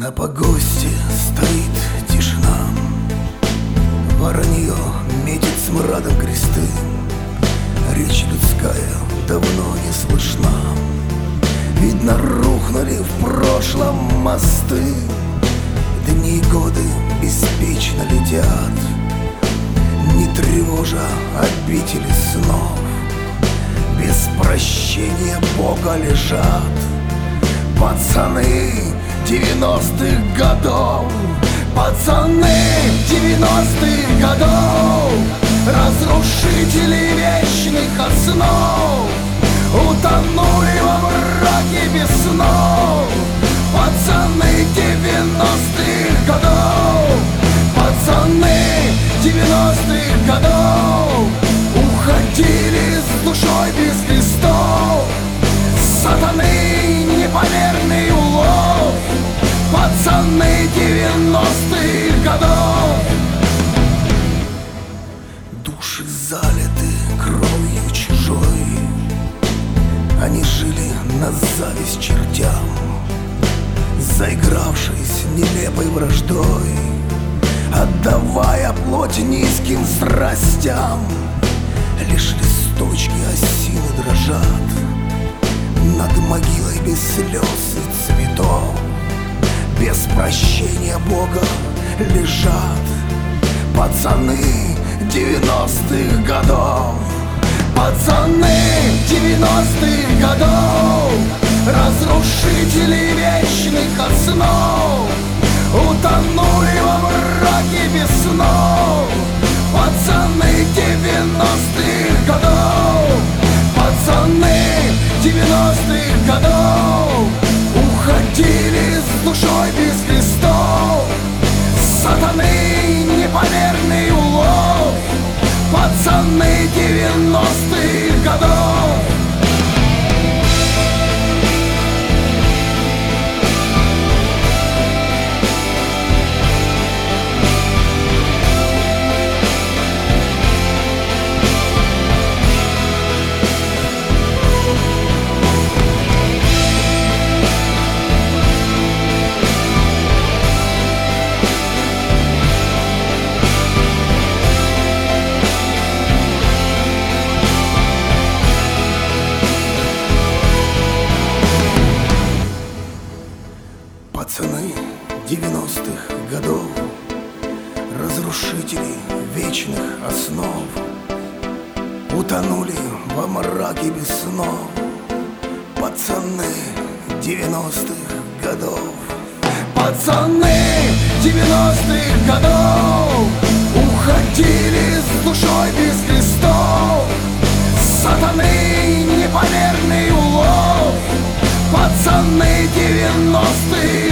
На погосте стоит тишина, воронье метит смрадом кресты. Речь людская давно не слышна, видно, рухнули в прошлом мосты. Дни и годы беспечно летят, не тревожа обители снов. Без прощения Бога лежат пацаны 90-х годов. Пацаны 90-х годов, разрушители вечных основ, утонули во мраке без снов. Пацаны 90-х годов, пацаны 90-х годов, уходили с душой без крестов. Сатаны непомерный улов, пацаны 90-х годов. Души залиты кровью чужой, они жили на зависть чертям, заигравшись нелепой враждой, отдавая плоть низким страстям. Лишь листочки осины дрожат над могилой без слез и цветов. Без прощения Бога лежат пацаны 90-х годов. Пацаны 90-х годов, разрушители вечных основ, утонули во мраке без снов. Пацаны 90-х годов, пацаны 90-х годов, уходили с душой без крестов. Сатаны непомерный улов, пацаны 90-х годов. Пацаны 90-х годов, разрушители вечных основ, утонули во мраке без снов. Пацаны 90-х годов, пацаны 90-х годов, уходили с душой без крестов. Сатаны непомерный улов, пацаны 90-х